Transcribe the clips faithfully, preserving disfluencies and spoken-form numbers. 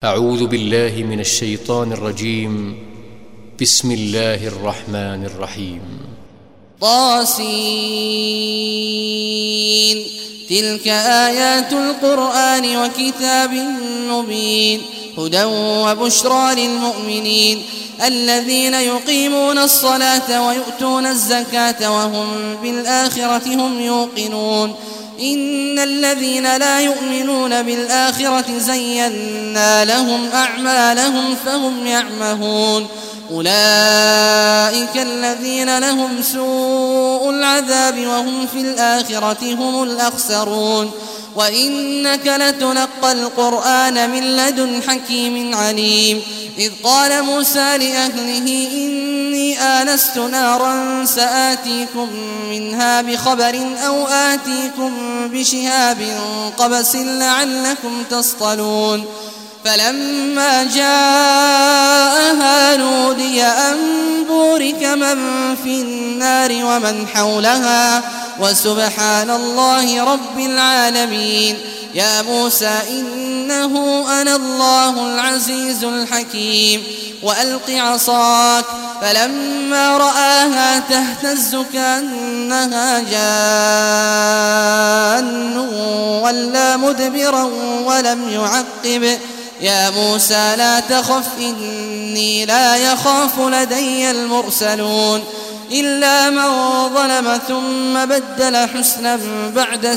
أعوذ بالله من الشيطان الرجيم. بسم الله الرحمن الرحيم. طاسين تلك آيات القرآن وكتاب مبين هدى وبشرى للمؤمنين الذين يقيمون الصلاة ويؤتون الزكاة وهم بالآخرة هم يوقنون إن الذين لا يؤمنون بالآخرة زينا لهم أعمالهم فهم يعمهون أولئك الذين لهم سوء العذاب وهم في الآخرة هم الأخسرون وإنك لتلقى القرآن من لدن حكيم عليم إذ قال موسى لأهله إني آنست نارا سآتيكم منها بخبر أو آتيكم بشهاب قبس لعلكم تصطلون فلما جاءها نودي أن بورك من في النار ومن حولها وسبحان الله رب العالمين يا موسى إنه أنا الله العزيز الحكيم وألق عصاك فلما رآها تهتز كأنها جان ولا مدبرا ولم يعقب يا موسى لا تخف إني لا يخاف لدي المرسلون إلا من ظلم ثم بدل حسنا بعد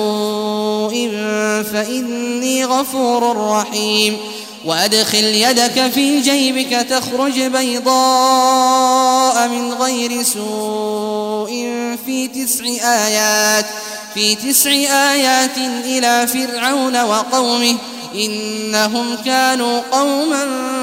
سوء فإني غفور رحيم وأدخل يدك في جيبك تخرج بيضاء من غير سوء في تسع آيات في تسع آيات إلى فرعون وقومه إنهم كانوا قوما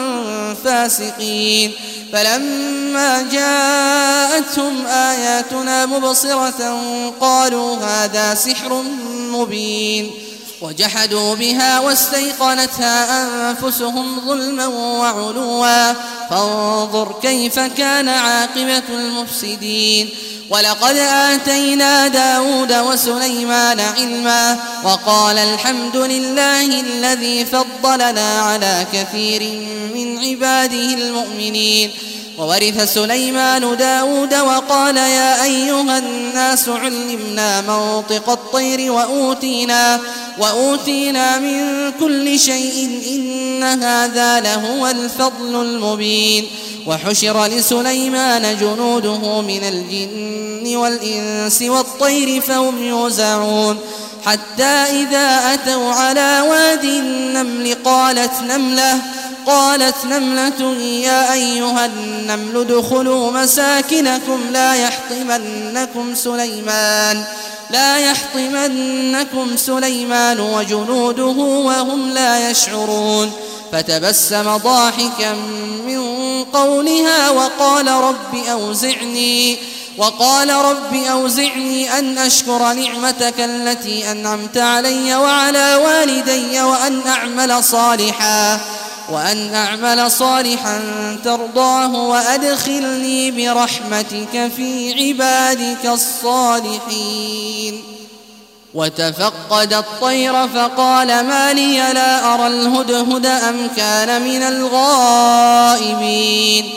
فاسقين فلما جاءتهم آياتنا مبصرة قالوا هذا سحر مبين وجحدوا بها واستيقنتها أنفسهم ظلما وعلوا فانظر كيف كان عاقبة المفسدين ولقد آتينا داود وسليمان علما وقال الحمد لله الذي فضلنا على كثير من عباده المؤمنين وورث سليمان داود وقال يا أيها الناس علمنا منطق الطير وأوتينا, وأوتينا من كل شيء إن هذا لهو الفضل المبين وحشر لسليمان جنوده من الجن والإنس والطير فهم يوزعون حتى إذا أتوا على واد النمل قالت نملة قالت نملة يا أيها النمل ادخلوا مساكنكم لا يحطمنكم سليمان لا يحطمنكم سليمان وجنوده وهم لا يشعرون فتبسم ضاحكا من قولها وقال رب أوزعني وقال رب أوزعني أن أشكر نعمتك التي أنعمت علي وعلى والدي وأن أعمل صالحا وأن أعمل صالحا ترضاه وأدخلني برحمتك في عبادك الصالحين وتفقد الطير فقال ما لي لا أرى الهدهد أم كان من الغائبين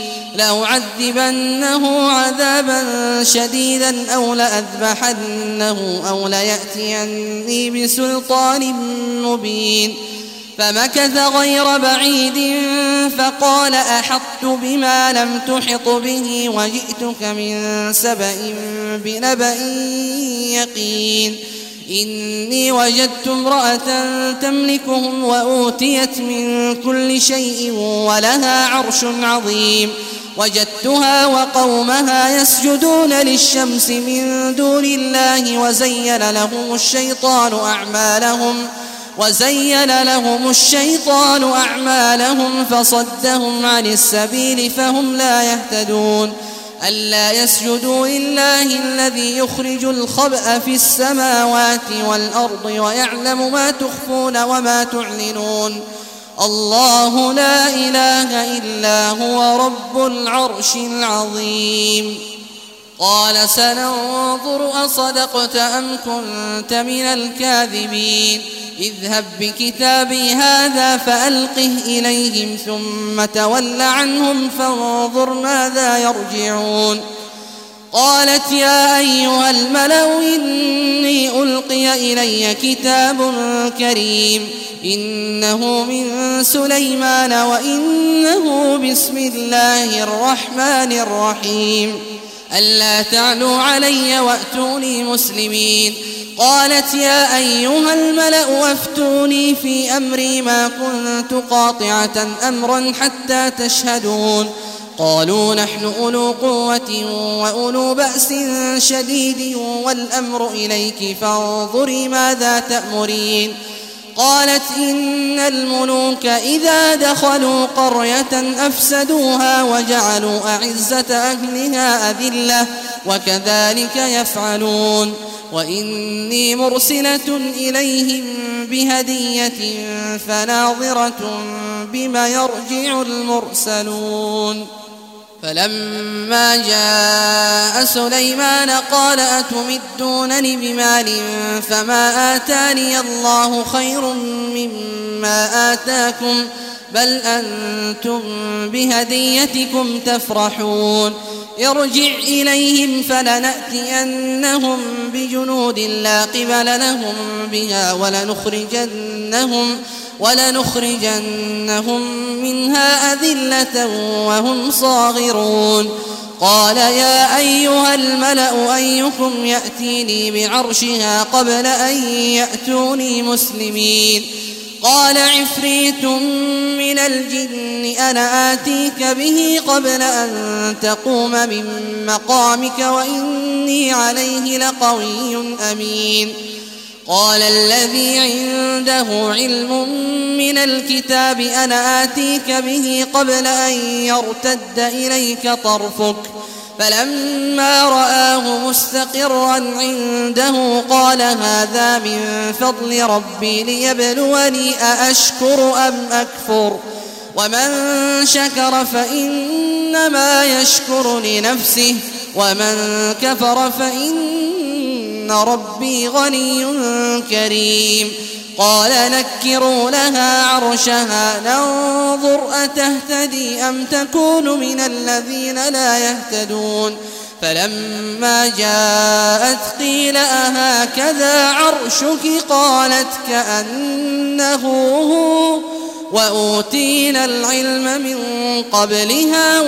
لأعذبنه عذابا شديدا أو لأذبحنه أو ليأتيني بسلطان مبين فمكث غير بعيد فقال أحطت بما لم تحط به وجئتك من سبأ بنبأ يقين إني وجدت امرأة تملكهم وأوتيت من كل شيء ولها عرش عظيم وجدتها وقومها يسجدون للشمس من دون الله وزين لهم الشيطان أعمالهم وزين لهم الشيطان أعمالهم فصدهم عن السبيل فهم لا يهتدون ألا يسجدوا لله الذي يخرج الخبأ في السماوات والأرض ويعلم ما تخفون وما تعلنون الله لا إله إلا هو رب العرش العظيم قال سننظر أصدقت أم كنت من الكاذبين اذهب بكتابي هذا فألقه إليهم ثم تول عنهم فانظر ماذا يرجعون. قالت يا أيها الملأ إني ألقي إلي كتاب كريم إنه من سليمان وإنه بسم الله الرحمن الرحيم ألا تعلوا علي وأتوني مسلمين. قالت يا أيها الملأ وافتوني في أمري ما كنت قاطعة أمرا حتى تشهدون. قالوا نحن أولو قوة وأولو بأس شديد والأمر إليك فانظري ماذا تأمرين. قالت إن الملوك إذا دخلوا قرية أفسدوها وجعلوا أعزة أهلها أذلة وكذلك يفعلون. وإني مرسلة إليهم بهدية فناظرة بما يرجع المرسلون. فلما جاء سليمان قال أتمدونني بمال فما آتاني الله خير مما آتاكم بل أنتم بهديتكم تفرحون. ارجع إليهم فلنأتينهم بجنود لا قبل لهم بها ولنخرجنهم ولنخرجنهم منها أذلة وهم صاغرون. قال يا أيها الملأ أيكم يأتيني بعرشها قبل أن يأتوني مسلمين. قال عفريت من الجن أنا آتيك به قبل أن تقوم من مقامك وإني عليه لقوي أمين. قال الذي عنده علم من الكتاب أنا آتيك به قبل أن يرتد إليك طرفك فلما رآه مستقرا عنده قال هذا من فضل ربي ليبلوني أأشكر أم أكفر ومن شكر فإنما يشكر لنفسه ومن كفر فإن ربي غني كريم. قال نكروا لها عرشها ننظر أتهتدي أم تكون من الذين لا يهتدون. فلما جاءت قيل أهكذا عرشك قالت كأنه هو وأوتينا العلم من قبلها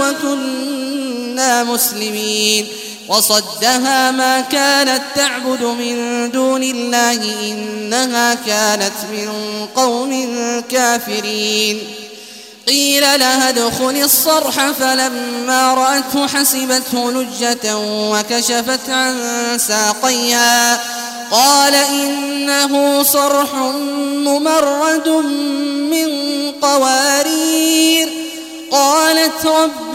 وكنا مسلمين. وصدها ما كانت تعبد من دون الله إنها كانت من قوم كافرين. قيل لها ادخل الصرح فلما رأته حسبته لجة وكشفت عن ساقيها قال إنه صرح ممرد من قوارير. قالت رب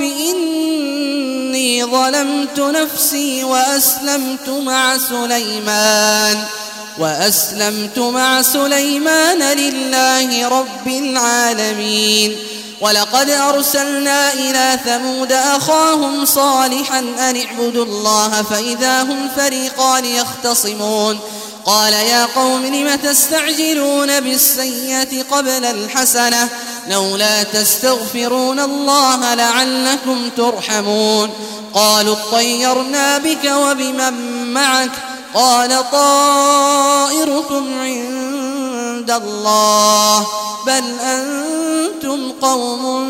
إني ظلمت نفسي وأسلمت مع سليمان وأسلمت مع سليمان لله رب العالمين. ولقد أرسلنا إلى ثمود أخاهم صالحا أن اعبدوا الله فإذا هم فريقان يختصمون. قال يا قوم لم تستعجلون بالسيئة قبل الحسنة لولا تستغفرون الله لعلكم ترحمون. قالوا اطيرنا بك وبمن معك قال طائركم عند الله بل أنتم قوم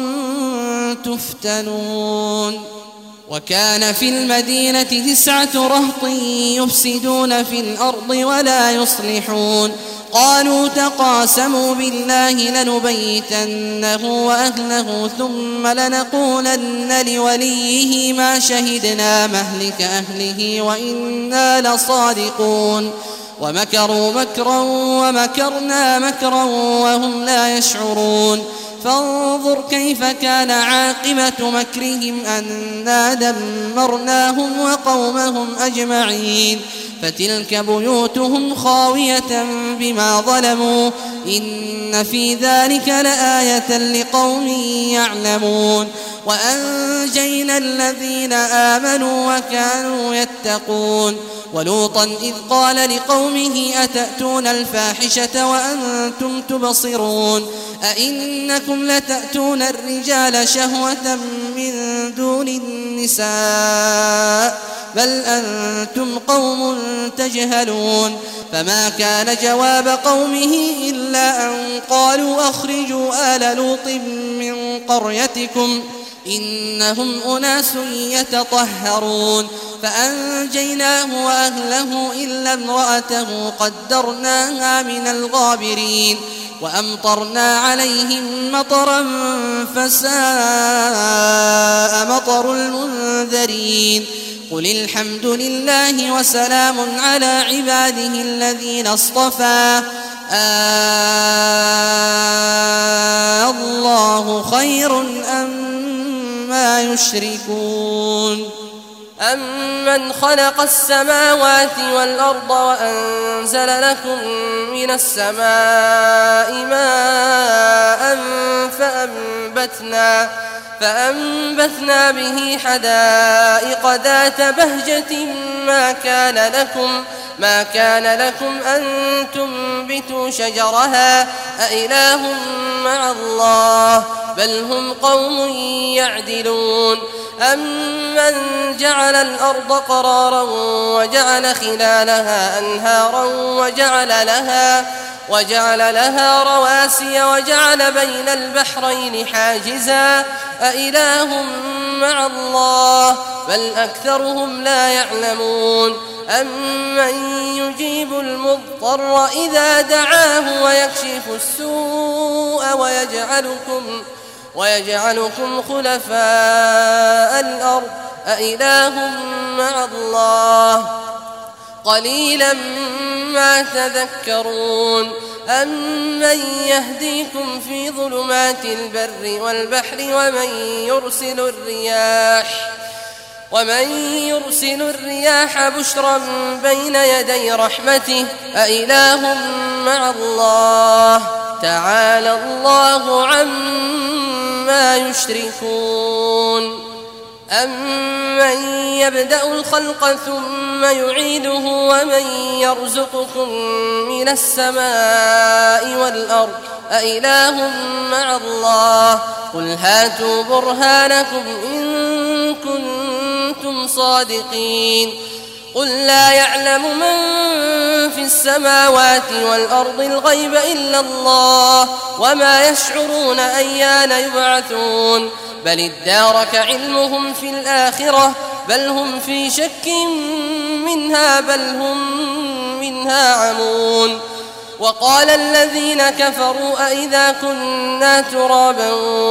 تفتنون. وكان في المدينة تسعة رهط يفسدون في الأرض ولا يصلحون. قالوا تقاسموا بالله لنبيتنه وأهله ثم لنقولن لوليه ما شهدنا مهلك أهله وإنا لصادقون. ومكروا مكرا ومكرنا مكرا وهم لا يشعرون. فانظر كيف كان عاقبة مكرهم أنا دمرناهم وقومهم أجمعين. فتلك بيوتهم خاوية بما ظلموا إن في ذلك لآية لقوم يعلمون. وأنجينا الذين آمنوا وكانوا يتقون. ولوطا إذ قال لقومه أتأتون الفاحشة وأنتم تبصرون أئنكم لتأتون الرجال شهوة من دون النساء بل أنتم قوم تجهلون فما كان جواب قومه إلا أن قالوا أخرجوا آل لوط من قريتكم إنهم أناس يتطهرون فأنجيناه وأهله إلا امرأته قدرناها من الغابرين وأمطرنا عليهم مطرا فساء مطر المنذرين قل الحمد لله وسلام على عباده الذين اصطفى آه الله خير أما يشركون أمن خلق السماوات والأرض وأنزل لكم من السماء ماء فأنبتنا فأنبتنا به حدائق ذات بهجة ما كان لكم ما كان لكم أن تنبتوا شجرها أإله مع الله بل هم قوم يعدلون أمن جعل الأرض قرارا وجعل خلالها أنهارا وجعل لها وجعل لها رواسي وجعل بين البحرين حاجزا أإله مع الله بل أكثرهم لا يعلمون أمن يجيب المضطر إذا دعاه ويكشف السوء ويجعلكم ويجعلكم خلفاء الأرض أإله مع الله قليلا ما تذكرون أمن يهديكم في ظلمات البر والبحر ومن يرسل الرياح ومن يرسل الرياح بشرا بين يدي رحمته أإله مع الله تعالى الله عما يشركون أمن يبدأ الخلق ثم يعيده ومن يرزقكم من السماء والأرض أإله مع الله قل هاتوا برهانكم إن كنتم صادقين قل لا يعلم من في السماوات والأرض الغيب إلا الله وما يشعرون أيان يبعثون بل ادارك علمهم في الآخرة بل هم في شك منها بل هم منها عمون وقال الذين كفروا أئذا كنا ترابا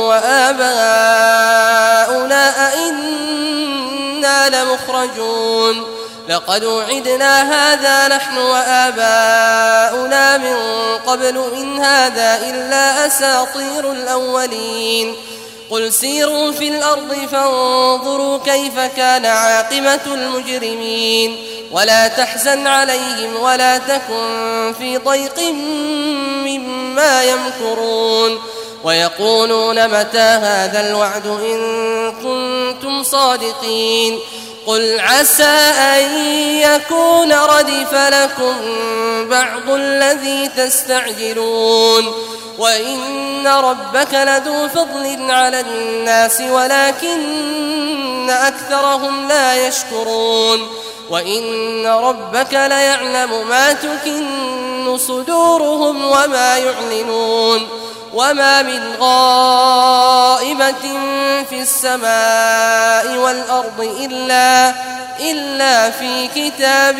وآباؤنا أئنا لمخرجون لقد وعدنا هذا نحن وآباؤنا من قبل إن هذا إلا أساطير الأولين قل سيروا في الأرض فانظروا كيف كان عاقبة المجرمين ولا تحزن عليهم ولا تكن في ضيق مما يمكرون ويقولون متى هذا الوعد إن كنتم صادقين قل عسى أن يكون ردف لكم بعض الذي تستعجلون وإن ربك لذو فضل على الناس ولكن أكثرهم لا يشكرون وإن ربك ليعلم ما تكن صدورهم وما يعلنون وما من غائبة في السماء والأرض إلا, إلا في كتاب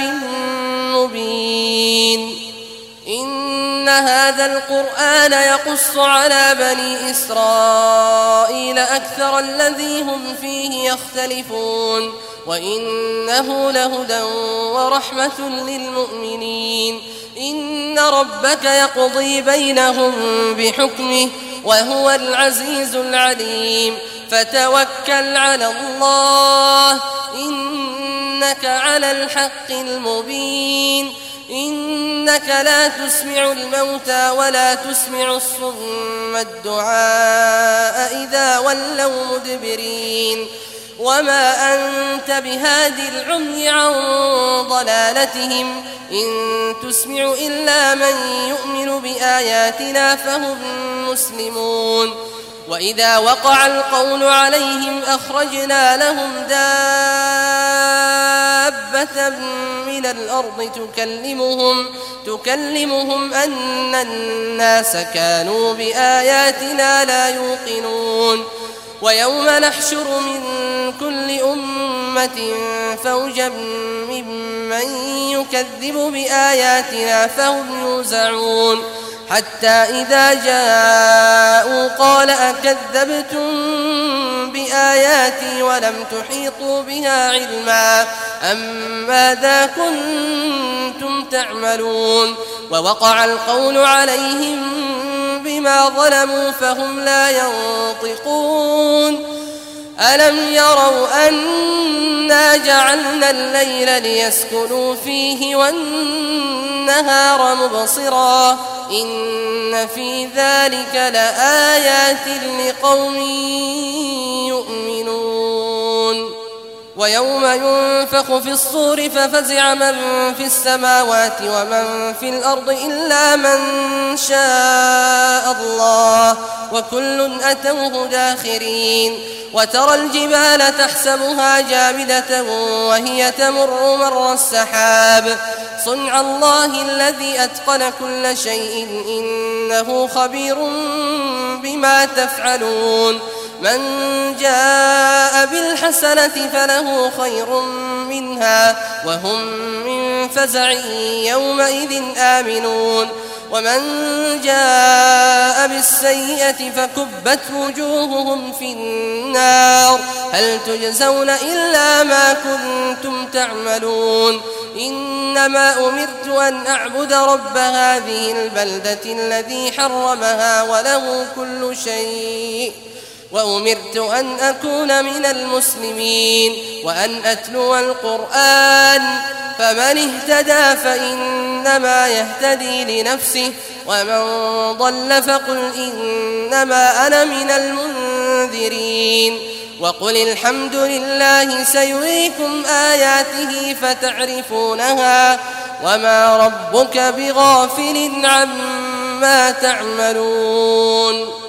مبين إن هذا القرآن يقص على بني إسرائيل أكثر الذي هم فيه يختلفون وإنه لهدى ورحمة للمؤمنين إن ربك يقضي بينهم بحكمه وهو العزيز العليم فتوكل على الله إنك على الحق المبين إنك لا تسمع الموتى ولا تسمع الصم الدعاء إذا ولوا مدبرين وما أنت بهاد العمي عن ضلالتهم إن تسمع إلا من يؤمن بآياتنا فهم مسلمون وإذا وقع القول عليهم أخرجنا لهم دابة من الأرض تكلمهم تكلمهم أن الناس كانوا بآياتنا لا يوقنون ويوم نحشر من كل أمة فوجا ممن يكذب بآياتنا فهم يوزعون حتى إذا جاءوا قال أكذبتم بآياتي ولم تحيطوا بها علما أم ماذا كنتم تعملون ووقع القول عليهم بما ظلموا فهم لا ينطقون ألم يروا أنا جعلنا الليل ليسكنوا فيه والنهار مبصرا إن في ذلك لآيات لقوم يؤمنون ويوم ينفخ في الصور ففزع من في السماوات ومن في الأرض إلا من شاء الله وكل أتوه داخرين وترى الجبال تحسبها جامدة وهي تمر مر السحاب صنع الله الذي أتقن كل شيء إنه خبير بما تفعلون من جاء بالحسنة فله خير منها وهم من فزع يومئذ آمنون ومن جاء بالسيئة فكبت وجوههم في النار هل تجزون إلا ما كنتم تعملون إنما أمرت أن أعبد رب هذه البلدة الذي حرمها وله كل شيء وأمرت أن أكون من المسلمين وأن أتلو القرآن فمن اهتدى فإنما يهتدي لنفسه ومن ضل فقل إنما أنا من المنذرين وقل الحمد لله سيريكم آياته فتعرفونها وما ربك بغافل عما تعملون